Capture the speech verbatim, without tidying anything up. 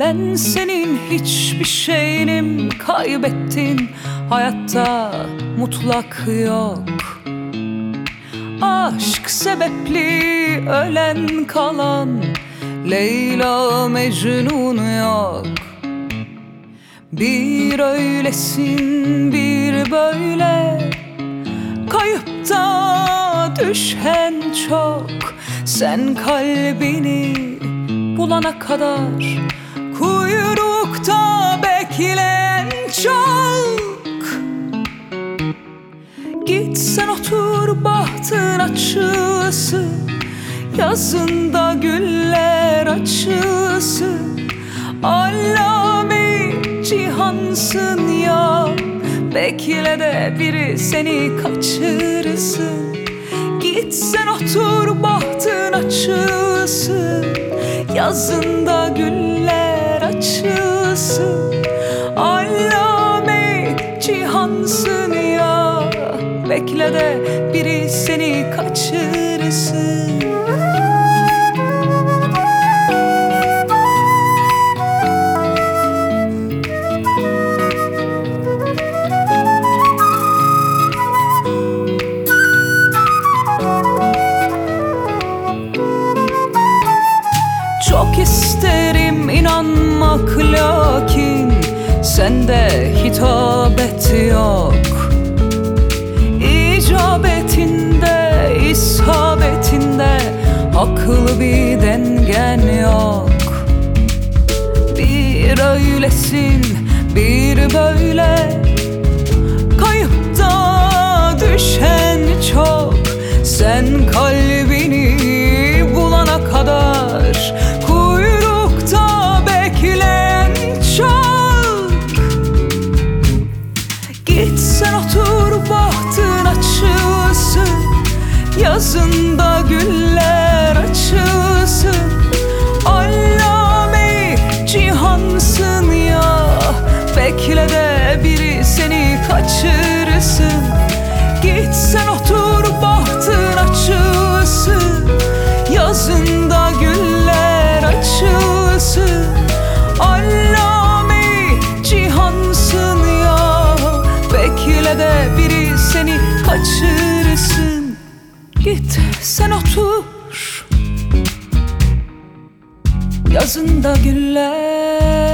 Ben senin hiçbir şeyinim, kaybettin. Hayatta mutlak yok. Aşk sebepli ölen kalan, Leyla Mecnun yok. Bir öylesin bir böyle, kayıp da düşen çok. Sen kalbini bulana kadar kuyrukta bekleyen çok. Git sen otur bahtın açısı, yazında güller açısı. Allame cihansın ya, bekle de biri seni kaçırsın. Git sen otur bahtın açısı, yazında güller açısı. Allame cihansın ya, bekle de biri seni kaçırsın. Çok isterim inanmak, lakin sende hitabet yok. İcabetinde, isabetinde akıllı bir dengen yok. Bir öylesin, bir böyle, kayıp da düşen çok. Sen kalbini bulana kadar kuyrukta bekleyen çok. Git sen otur bahtın açısı, yazında güller açısı. Allame cihansın ya, bekle de biri seni kaçırsın. Git sen otur bahtın açısı, yazında güller açısı. Allame cihansın ya, bekle de biri seni kaçırsın. Git sen otur, yazında güller